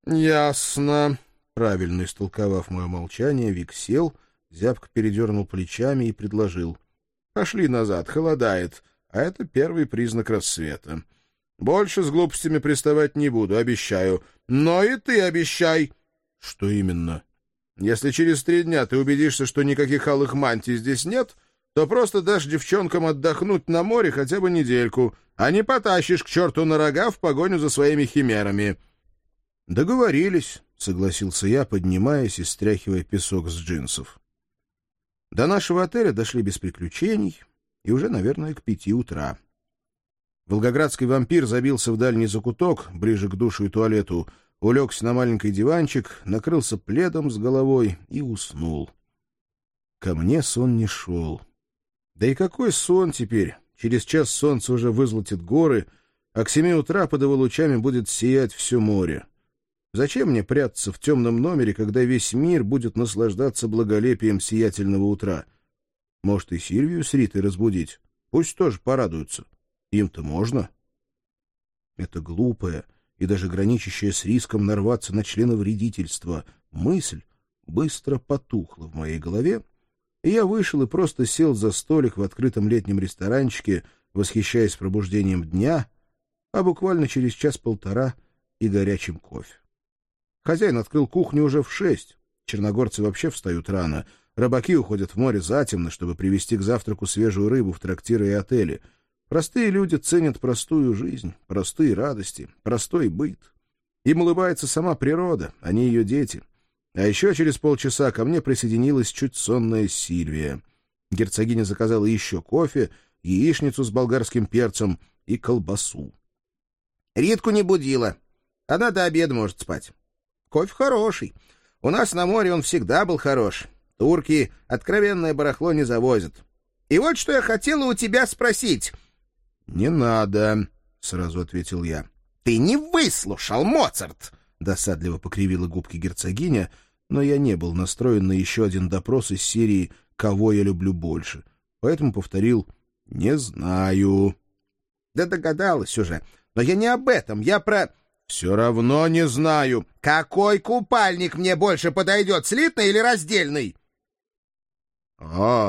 Ясно. Правильно истолковав мое молчание, Вик сел, зябко передернул плечами и предложил. Пошли назад, холодает, а это первый признак рассвета. Больше с глупостями приставать не буду, обещаю. Но и ты обещай. Что именно? Если через 3 дня ты убедишься, что никаких алых мантий здесь нет, то просто дашь девчонкам отдохнуть на море хотя бы недельку, а не потащишь к черту на рога в погоню за своими химерами. Договорились, согласился я, поднимаясь и стряхивая песок с джинсов. До нашего отеля дошли без приключений, и уже, наверное, к 5 утра. Волгоградский вампир забился в дальний закуток, ближе к душу и туалету, улегся на маленький диванчик, накрылся пледом с головой и уснул. Ко мне сон не шел. Да и какой сон теперь? Через час солнце уже вызолотит горы, а к 7 утра под его лучами будет сиять все море. Зачем мне прятаться в темном номере, когда весь мир будет наслаждаться благолепием сиятельного утра? Может, и Сильвию с Ритой разбудить? Пусть тоже порадуются. Им-то можно. Это глупая и даже граничащая с риском нарваться на членовредительство мысль быстро потухла в моей голове, и я вышел и просто сел за столик в открытом летнем ресторанчике, восхищаясь пробуждением дня, а буквально через час-полтора и горячим кофе. Хозяин открыл кухню уже в 6. Черногорцы вообще встают рано. Рыбаки уходят в море затемно, чтобы привезти к завтраку свежую рыбу в трактиры и отели. Простые люди ценят простую жизнь, простые радости, простой быт. Им улыбается сама природа, а не ее дети. А еще через полчаса ко мне присоединилась чуть сонная Сильвия. Герцогиня заказала еще кофе, яичницу с болгарским перцем и колбасу. Ритку не будила. Она до обеда может спать. Кофе хороший. У нас на море он всегда был хорош. Турки откровенное барахло не завозят. И вот что я хотела у тебя спросить. — Не надо, — сразу ответил я. — Ты не выслушал, Моцарт! — досадливо покривила губки герцогиня, но я не был настроен на еще один допрос из серии «Кого я люблю больше», поэтому повторил «Не знаю». — Да догадалась уже. Но я не об этом, я про... — Все равно не знаю. — Какой купальник мне больше подойдет, слитный или раздельный? —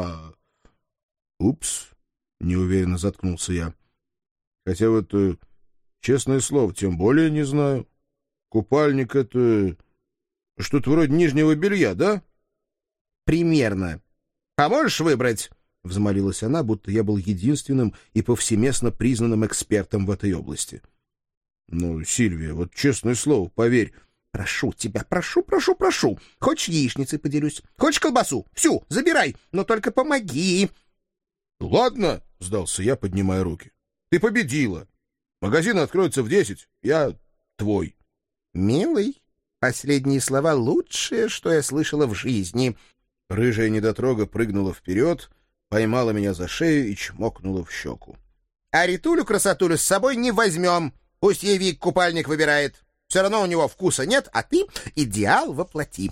Упс, — неуверенно заткнулся я. Хотя вот, честное слово, тем более не знаю. Купальник — это что-то вроде нижнего белья, да? — Примерно. — Поможешь выбрать? — взмолилась она, будто я был единственным и повсеместно признанным экспертом в этой области. — Ну, Сильвия, вот честное слово, поверь. — Прошу тебя, прошу. Хочешь, яичницей поделюсь? Хочешь колбасу? Всю, забирай, но только помоги. — Ладно, — сдался я, поднимая руки. — Ты победила. Магазин откроется в 10. Я твой. — Милый, последние слова лучшее, что я слышала в жизни. Рыжая недотрога прыгнула вперед, поймала меня за шею и чмокнула в щеку. — А Ритулю-красотулю с собой не возьмем. Пусть ей Вик купальник выбирает. Все равно у него вкуса нет, а ты идеал воплоти.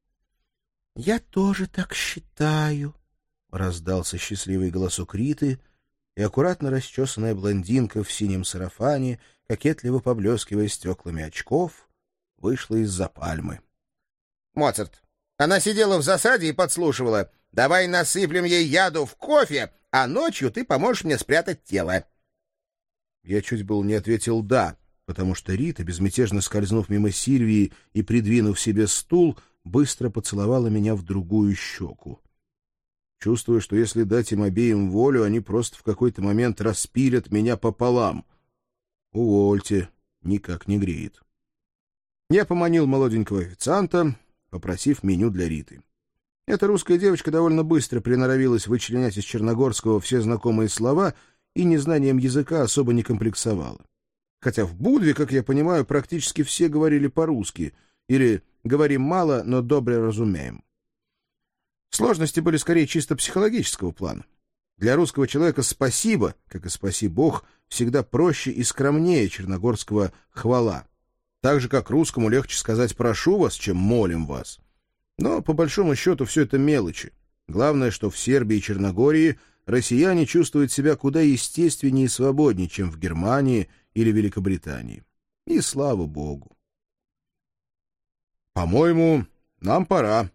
— Я тоже так считаю, — раздался счастливый голосок Риты, и аккуратно расчесанная блондинка в синем сарафане, кокетливо поблескивая стеклами очков, вышла из-за пальмы. — Моцарт, она сидела в засаде и подслушивала. Давай насыплем ей яду в кофе, а ночью ты поможешь мне спрятать тело. Я чуть было не ответил «да», потому что Рита, безмятежно скользнув мимо Сильвии и придвинув себе стул, быстро поцеловала меня в другую щеку. Чувствую, что если дать им обеим волю, они просто в какой-то момент распилят меня пополам. Увольте, никак не греет. Я поманил молоденького официанта, попросив меню для Риты. Эта русская девочка довольно быстро приноровилась вычленять из черногорского все знакомые слова и незнанием языка особо не комплексовала. Хотя в Будве, как я понимаю, практически все говорили по-русски, или «говорим мало, но добре разумеем». Сложности были скорее чисто психологического плана. Для русского человека «спасибо», как и «спаси Бог», всегда проще и скромнее черногорского «хвала». Так же, как русскому легче сказать «прошу вас», чем «молим вас». Но, по большому счету, все это мелочи. Главное, что в Сербии и Черногории россияне чувствуют себя куда естественнее и свободнее, чем в Германии или Великобритании. И слава Богу. По-моему, нам пора.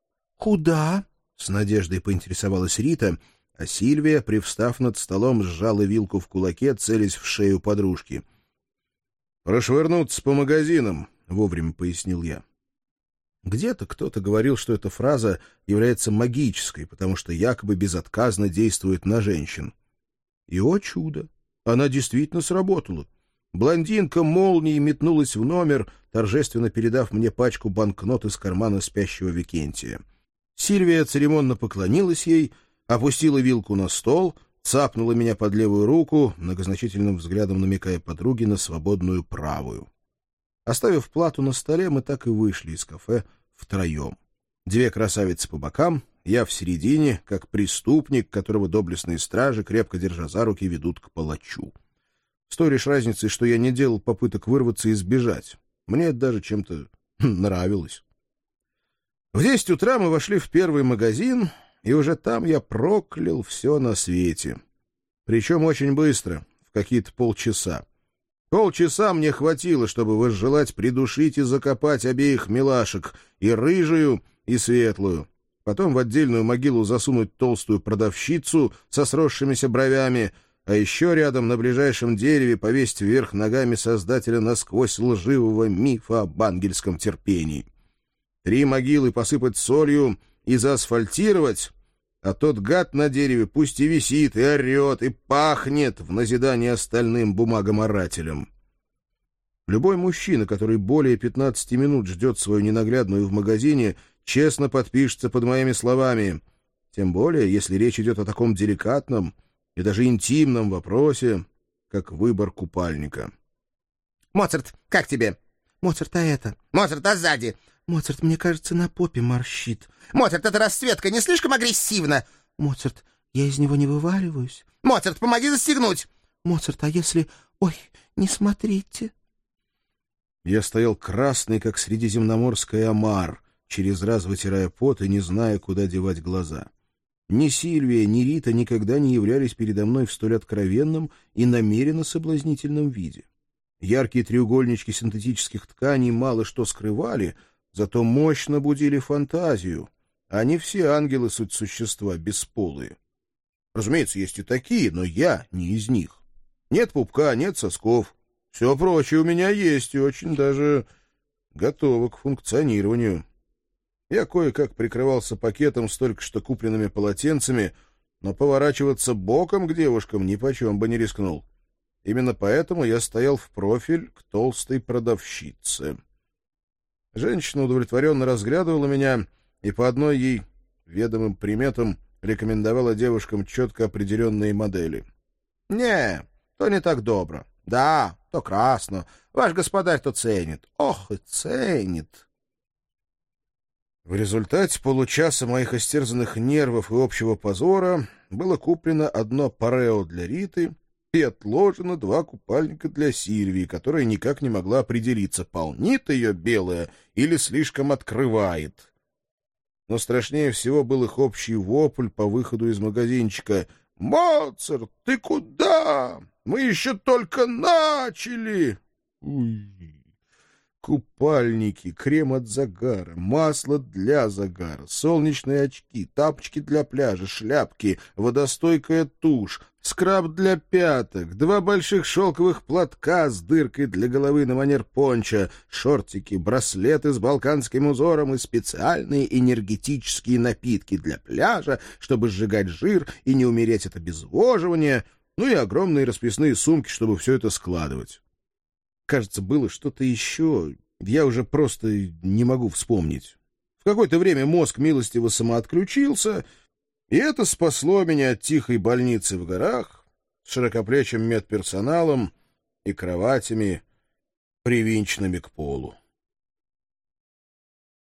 Куда? С надеждой поинтересовалась Рита, а Сильвия, привстав над столом, сжала вилку в кулаке, целясь в шею подружки. «Прошвырнуться по магазинам», — вовремя пояснил я. Где-то кто-то говорил, что эта фраза является магической, потому что якобы безотказно действует на женщин. И, о чудо, она действительно сработала. Блондинка молнией метнулась в номер, торжественно передав мне пачку банкнот из кармана спящего Викентия. Сильвия церемонно поклонилась ей, опустила вилку на стол, цапнула меня под левую руку, многозначительным взглядом намекая подруге на свободную правую. Оставив плату на столе, мы так и вышли из кафе втроем. Две красавицы по бокам, я в середине, как преступник, которого доблестные стражи, крепко держа за руки, ведут к палачу. С той лишь разницей, что я не делал попыток вырваться и сбежать. Мне это даже чем-то нравилось. В 10 утра мы вошли в первый магазин, и уже там я проклял все на свете. Причем очень быстро, в какие-то полчаса. Полчаса мне хватило, чтобы возжелать придушить и закопать обеих милашек, и рыжую, и светлую. Потом в отдельную могилу засунуть толстую продавщицу со сросшимися бровями, а еще рядом на ближайшем дереве повесить вверх ногами создателя насквозь лживого мифа об ангельском терпении. 3 могилы посыпать солью и заасфальтировать, а тот гад на дереве пусть и висит, и орет, и пахнет в назидание остальным бумагоморателям. Любой мужчина, который более 15 минут ждет свою ненаглядную в магазине, честно подпишется под моими словами. Тем более, если речь идет о таком деликатном и даже интимном вопросе, как выбор купальника. «Моцарт, как тебе?» «Моцарт, а это?» «Моцарт, а сзади?» «Моцарт, мне кажется, на попе морщит». «Моцарт, эта расцветка не слишком агрессивна?» «Моцарт, я из него не вываливаюсь». «Моцарт, помоги застегнуть». «Моцарт, а если... Ой, не смотрите». Я стоял красный, как средиземноморский омар, через раз вытирая пот и не зная, куда девать глаза. Ни Сильвия, ни Рита никогда не являлись передо мной в столь откровенном и намеренно соблазнительном виде. Яркие треугольнички синтетических тканей мало что скрывали, зато мощно будили фантазию. Они все ангелы суть существа, бесполые. Разумеется, есть и такие, но я не из них. Нет пупка, нет сосков. Все прочее у меня есть и очень даже готово к функционированию. Я кое-как прикрывался пакетом с только что купленными полотенцами, но поворачиваться боком к девушкам нипочем бы не рискнул. Именно поэтому я стоял в профиль к толстой продавщице. Женщина удовлетворенно разглядывала меня и по одной ей ведомым приметам рекомендовала девушкам четко определенные модели. «Не, то не так добро. Да, то красно. Ваш господарь-то ценит. Ох, и ценит». В результате получаса моих истерзанных нервов и общего позора было куплено одно парео для Риты и отложено 2 купальника для Сильвии, которая никак не могла определиться, полнит ее белая или слишком открывает. Но страшнее всего был их общий вопль по выходу из магазинчика. «Моцарт, ты куда? Мы еще только начали!» Купальники, крем от загара, масло для загара, солнечные очки, тапочки для пляжа, шляпки, водостойкая тушь, скраб для пяток, 2 больших шелковых платка с дыркой для головы на манер пончо, шортики, браслеты с балканским узором и специальные энергетические напитки для пляжа, чтобы сжигать жир и не умереть от обезвоживания, ну и огромные расписные сумки, чтобы все это складывать. Кажется, было что-то еще. Я уже просто не могу вспомнить. В какое-то время мозг милостиво самоотключился, и это спасло меня от тихой больницы в горах с широкоплечим медперсоналом и кроватями, привинченными к полу.